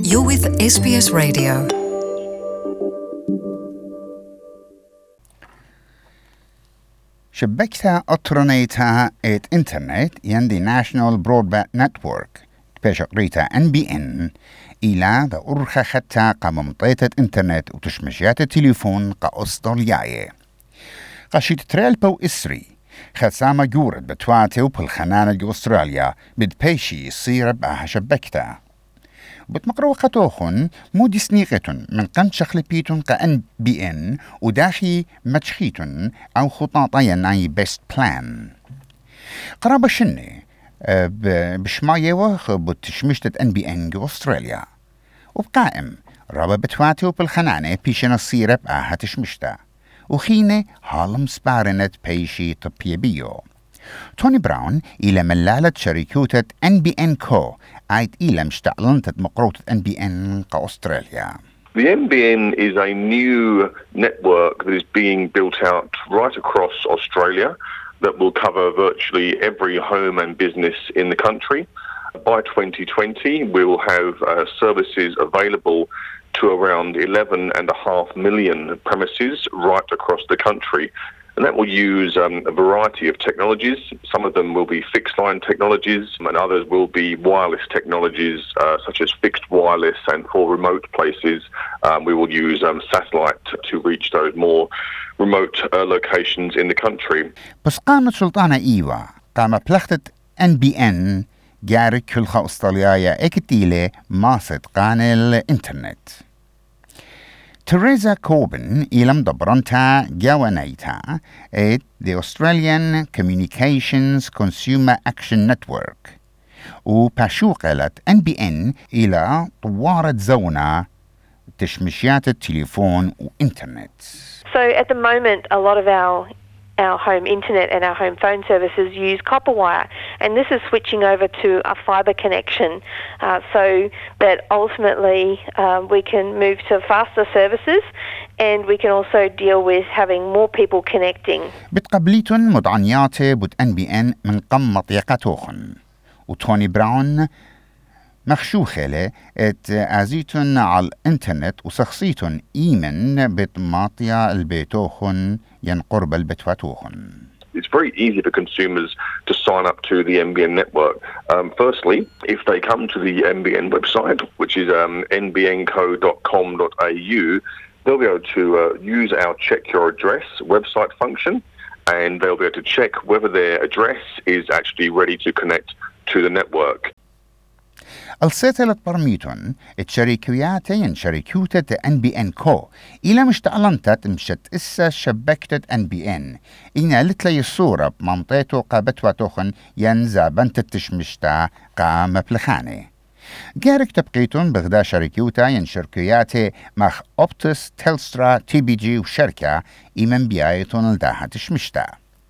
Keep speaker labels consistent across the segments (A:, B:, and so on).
A: You're with SBS Radio.
B: شبكتها أطرنيتها ات إنترنت يندي ناشنال برودباند نتورك بشقريتها NBN إلى ذا أرخى خدتها قممطيتة إنترنت وتشمشيات التليفون قأسترالياية قشيت تريلبو إسري خسامة جورد بتواتي وبالخنانة جو أستراليا بدبيشي يصير بها شبكتها بتمقروقة توخن مودي سنيقتن من قن شخلبيتن NBN وداخي متشخيتن أو خطاطين أي بيست بلان قرابة شنة بشماية وخ بتشمشتت NBN جو أستراليا وبقائم رابا بتواتي وبالخنانة بيشن الصيرة بها تشمشتا وخينة هالم سبارنت بيشي طبية بيو توني براون إلى ملالة شركوتة NBN كو عيد إلى مشتعلنتة مقروطة NBN كأستراليا.
C: The NBN is a new network that is being built out right across Australia that will cover virtually every home and business in the country. By 2020, we will have services available to around 11.5 million premises right across the country. And that will use a variety of technologies. Some of them will be fixed line technologies and others will be wireless technologies such as fixed wireless, and for remote places we will use satellite to reach those more remote locations in the country.
B: بس قامت سلطانة إيوا قام بلختة NBN جارك كل أستراليا اكتيلة ماسد قان الانترنت تريزا كوبن إلم دبرنتا جوانيتا at the Australian Communications Consumer Action Network وباشوقلت NBN إلى طوارة زونة تشمشيات التليفون وإنترنت.
D: So at the moment a lot of our home internet and our home phone services use copper wire, and this is switching over to a fibre connection so that ultimately we can move to faster services and we can also deal with having more people connecting.
B: بتقبليتن مدعنيات بوت NBN من قم مطيقتوخن وتوني براون مخشوخلة ات ازيتن على الانترنت وسخصيتن ايمن بتماطيا البيتوخن ينقرب البتواتوخن.
C: It's very easy for consumers to sign up to the NBN network. Firstly, if they come to the NBN website, which is nbnco.com.au, they'll be able to use our check your address website function, and they'll be able to check whether their address is actually ready to connect to the network.
B: السيتلت برميتون اتشاركوياتين شركوتة NBN كو إلى مشتعلنتت مشت إسا شبكتة NBN إنا لتلي الصورة بمنطيتو قابتوا توخن ينزا بنت التشمشتا قام بلخانة جارك تبقيتون بغدا شركوتا ينشركوياتي مخ أوبتس تيلسترا TBG وشركة إمن بيايتون الداها تشمشتا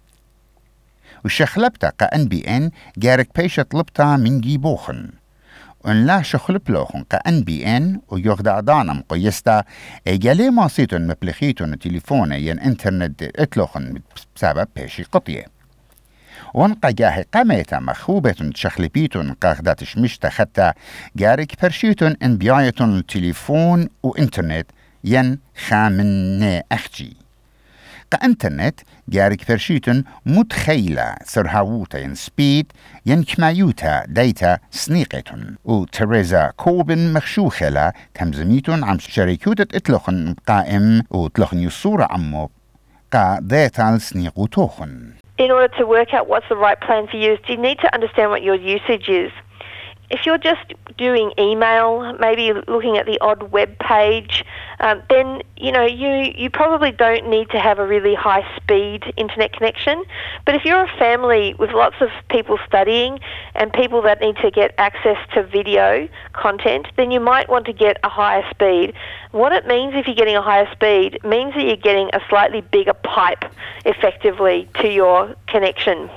B: وشخلبتا NBN جارك بيشت لبتا من جيبوخن ان لا شخل بلوخن NBN ويغدا دانم قيستا ايجالي ماسيتون مبلخيتون تليفون ين انترنت اتلوخن بسبب بيشي قطية وانقا جاهي قاميتا مخوبتون تشخلبيتون قاخدات شمشتا خطا جارك برشيتون ان بيايتون التليفون وانترنت ين خامن اخجي كإنترنت جارك برشيتن متخيلة سرهاوتا ين سبيد ين كمايوتا دايتا سنيقتن وتريزا كوبن مخشوخلة كمزميتن عم شركوتة اتلوخن قائم وتلوخن يصورة عمو قا دايتا سنيقو توخن.
D: In order to work out what's the right plan for you, you need to understand what your usage is. If you're just doing email, maybe looking at the odd web page, then you probably don't need to have a really high speed internet connection. But if you're a family with lots of people studying and people that need to get access to video content, then you might want to get a higher speed. What it means if you're getting a higher speed means that you're getting a slightly bigger pipe effectively to your connection.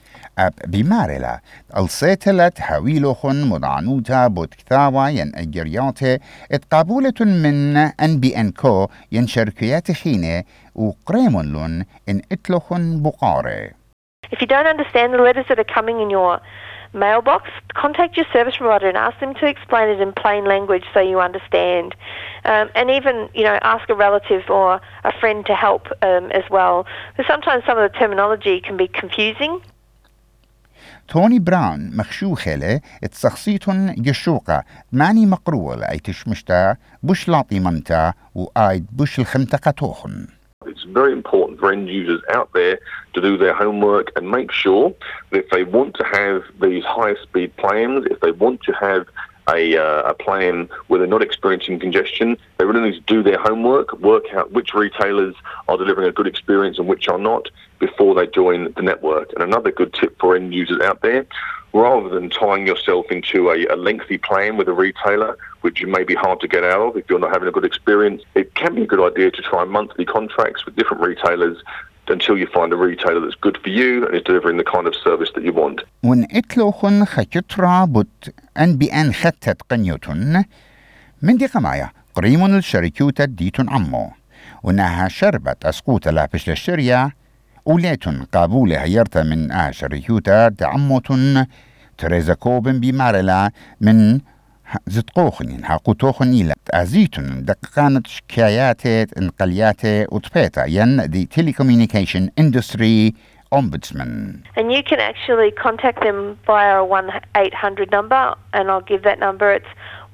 B: بمارلا السيتلت هاويلوخن مدعنوتا بوتكتاوا ين اجرياته اتقابولة من NBN كو ين شركيات خينة وقريمون لون ان اتلوخن بقارة.
D: If you don't understand the letters that are coming in your mailbox, contact your service provider and ask them to explain it in plain language so you understand. And even, ask a relative or a friend to help as well. Because sometimes some of the terminology can be confusing.
B: توني براون مخشوخلة اتسخصيتن يشوقة ماني مقروة أي تشمشتا بش لاطي ممتا وآيد بش الخمتقة توخن.
C: It's very important for end users out there to do their homework and make sure that if they want to have these higher speed plans, if they want to have a plan where they're not experiencing congestion, they really need to do their homework, work out which retailers are delivering a good experience and which are not before they join the network. And another good tip for end users out there, rather than tying yourself into a lengthy plan with a retailer, which may be hard to get out of if you're not having a good experience, it can be a good idea to try monthly contracts with different retailers until you find a retailer that's good for you and is delivering the kind of service that you want.
B: ون اتلوخن خجترا بوت NBN خطت قنيوتن من دي قمايا قريمون الشركوتة ديتون عمو ونها شربت أسقوط لابش للشرية وليتن قابولة هيرتا من شركوتة دعموتن تريزا كوبن بمارلا من زتقوخن هاقوتوخن إلى أزيتن دقانت شكايات انقليات وطبيتا ين the telecommunication industry ombudsman.
D: And you can actually contact them via a 1-800 number, and I'll give that number. It's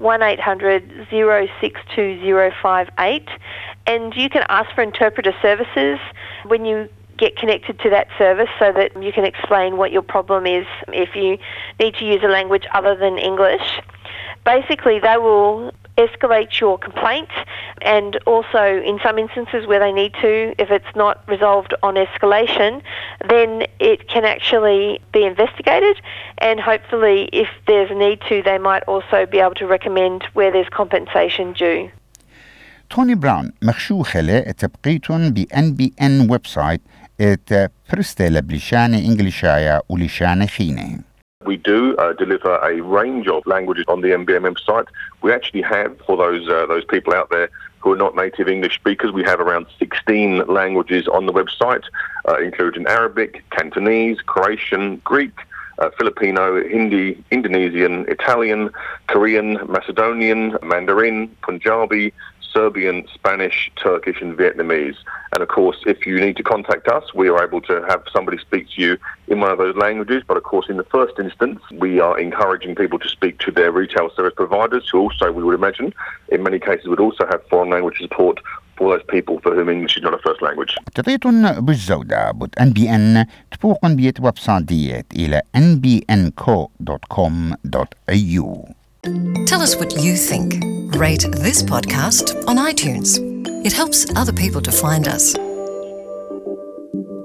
D: 1-800-062-058. And you can ask for interpreter services when you get connected to that service so that you can explain what your problem is if you need to use a language other than English. Basically, they will escalate your complaint, and also in some instances where they need to, if it's not resolved on escalation, then it can actually be investigated, and hopefully if there's a need to, they might also be able to recommend where there's compensation due.
B: توني براون مخشوخلة تبقيتن ب NBN ويب سايت برستيلا بلشانة إنجليشايا ولشانة خينة.
C: We do deliver a range of languages on the NBN website. We actually have, for those people out there who are not native English speakers, we have around 16 languages on the website, including Arabic, Cantonese, Croatian, Greek, Filipino, Hindi, Indonesian, Italian, Korean, Macedonian, Mandarin, Punjabi, Serbian, Spanish, Turkish and Vietnamese. And of course, if you need to contact us, we are able to have somebody speak to you in one of those languages. But of course, in the first instance, we are encouraging people to speak to their retail service providers, who also, we would imagine, in many cases would also have foreign language support for those people for whom English is not a first language.
B: تطيطن بالزودة بوت NBN تبوقن بيت ويب سايت ديت إلى nbnco.com.au.
A: Tell us what you think. Rate this podcast on iTunes. It helps other people to find us.